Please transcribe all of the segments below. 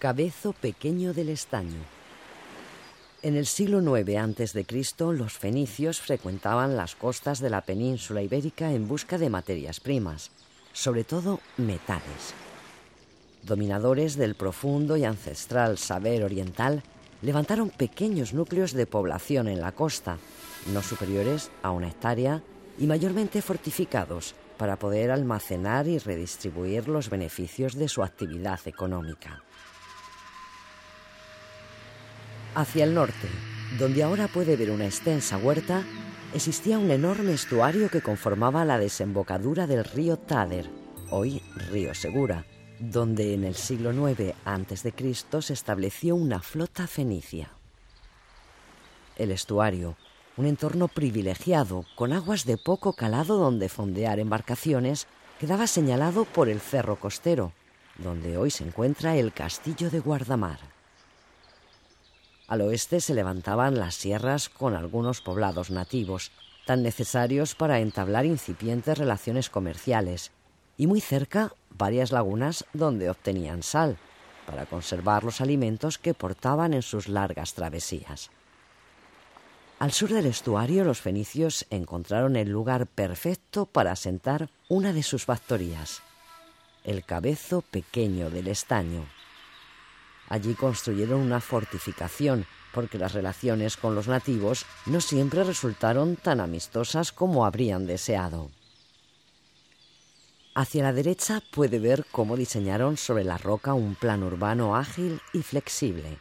Cabezo pequeño del estaño. En el siglo IX a.C., los fenicios frecuentaban las costas de la península ibérica en busca de materias primas, sobre todo metales. Dominadores del profundo y ancestral saber oriental, levantaron pequeños núcleos de población en la costa, no superiores a 1 hectárea y mayormente fortificados para poder almacenar y redistribuir los beneficios de su actividad económica. Hacia el norte, donde ahora puede ver una extensa huerta, existía un enorme estuario que conformaba la desembocadura del río Táder, hoy río Segura, donde en el siglo IX a.C. se estableció una flota fenicia. El estuario, un entorno privilegiado con aguas de poco calado donde fondear embarcaciones, quedaba señalado por el cerro costero, donde hoy se encuentra el castillo de Guardamar. Al oeste se levantaban las sierras con algunos poblados nativos, tan necesarios para entablar incipientes relaciones comerciales, y muy cerca varias lagunas donde obtenían sal, para conservar los alimentos que portaban en sus largas travesías. Al sur del estuario, los fenicios encontraron el lugar perfecto para asentar una de sus factorías, el Cabezo pequeño del estaño. Allí construyeron una fortificación, porque las relaciones con los nativos no siempre resultaron tan amistosas como habrían deseado. Hacia la derecha puede ver cómo diseñaron sobre la roca un plan urbano ágil y flexible.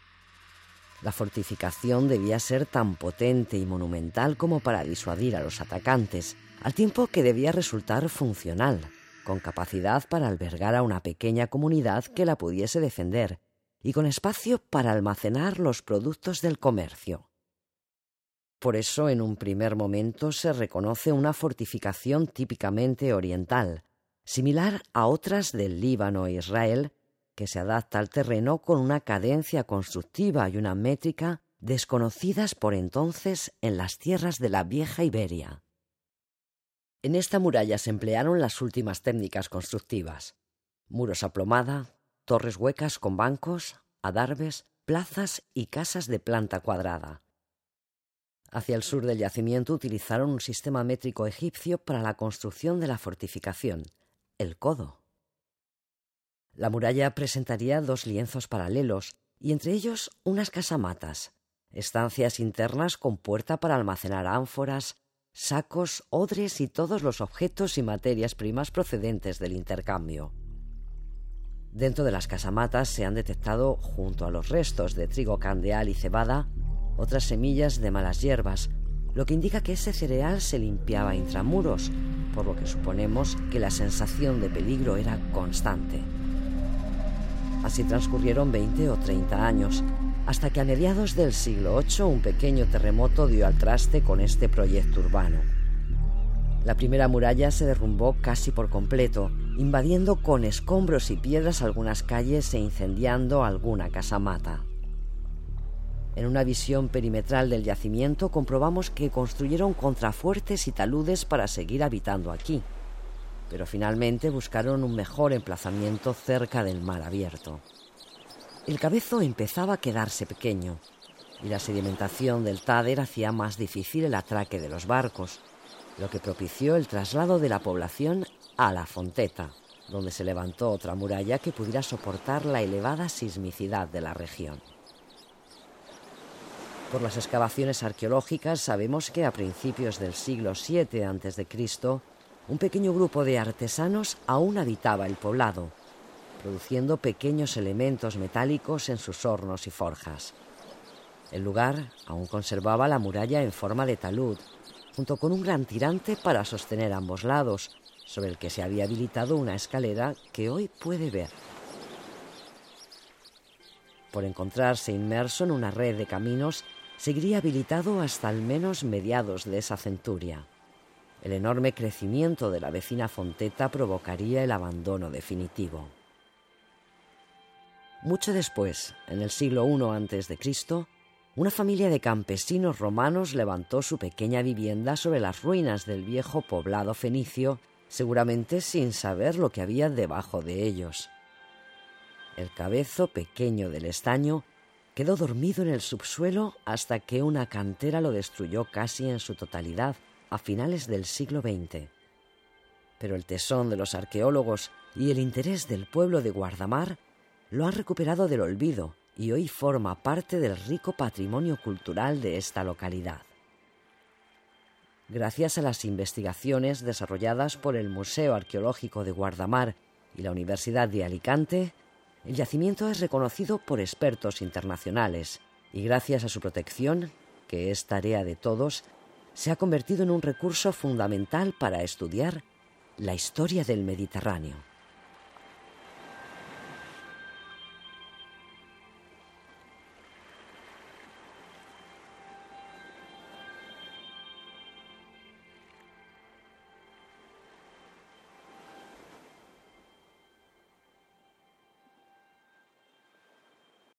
La fortificación debía ser tan potente y monumental como para disuadir a los atacantes, al tiempo que debía resultar funcional, con capacidad para albergar a una pequeña comunidad que la pudiese defender, y con espacio para almacenar los productos del comercio. Por eso, en un primer momento, se reconoce una fortificación típicamente oriental, similar a otras del Líbano e Israel, que se adapta al terreno con una cadencia constructiva y una métrica desconocidas por entonces en las tierras de la vieja Iberia. En esta muralla se emplearon las últimas técnicas constructivas: muros a plomada, torres huecas con bancos, adarves, plazas y casas de planta cuadrada. Hacia el sur del yacimiento utilizaron un sistema métrico egipcio para la construcción de la fortificación, el codo. La muralla presentaría 2 lienzos paralelos y entre ellos unas casamatas, estancias internas con puerta para almacenar ánforas, sacos, odres y todos los objetos y materias primas procedentes del intercambio. Dentro de las casamatas se han detectado, junto a los restos de trigo candeal y cebada, otras semillas de malas hierbas, lo que indica que ese cereal se limpiaba intramuros, por lo que suponemos que la sensación de peligro era constante. Así transcurrieron 20 o 30 años, hasta que a mediados del siglo VIII un pequeño terremoto dio al traste con este proyecto urbano. La primera muralla se derrumbó casi por completo, invadiendo con escombros y piedras algunas calles e incendiando alguna casamata. En una visión perimetral del yacimiento comprobamos que construyeron contrafuertes y taludes para seguir habitando aquí, pero finalmente buscaron un mejor emplazamiento cerca del mar abierto. El Cabezo empezaba a quedarse pequeño, y la sedimentación del Táder hacía más difícil el atraque de los barcos, lo que propició el traslado de la población a la Fonteta, donde se levantó otra muralla que pudiera soportar la elevada sismicidad de la región. Por las excavaciones arqueológicas sabemos que a principios del siglo VII a.C., un pequeño grupo de artesanos aún habitaba el poblado, produciendo pequeños elementos metálicos en sus hornos y forjas. El lugar aún conservaba la muralla en forma de talud, junto con un gran tirante para sostener ambos lados, sobre el que se había habilitado una escalera que hoy puede ver. Por encontrarse inmerso en una red de caminos, seguiría habilitado hasta al menos mediados de esa centuria. El enorme crecimiento de la vecina Fonteta provocaría el abandono definitivo. Mucho después, en el siglo I a.C., una familia de campesinos romanos levantó su pequeña vivienda sobre las ruinas del viejo poblado fenicio, seguramente sin saber lo que había debajo de ellos. el cabezo pequeño del estaño quedó dormido en el subsuelo hasta que una cantera lo destruyó casi en su totalidad a finales del siglo XX. Pero el tesón de los arqueólogos y el interés del pueblo de Guardamar lo han recuperado del olvido y hoy forma parte del rico patrimonio cultural de esta localidad. Gracias a las investigaciones desarrolladas por el Museo Arqueológico de Guardamar y la Universidad de Alicante, el yacimiento es reconocido por expertos internacionales y gracias a su protección, que es tarea de todos, se ha convertido en un recurso fundamental para estudiar la historia del Mediterráneo.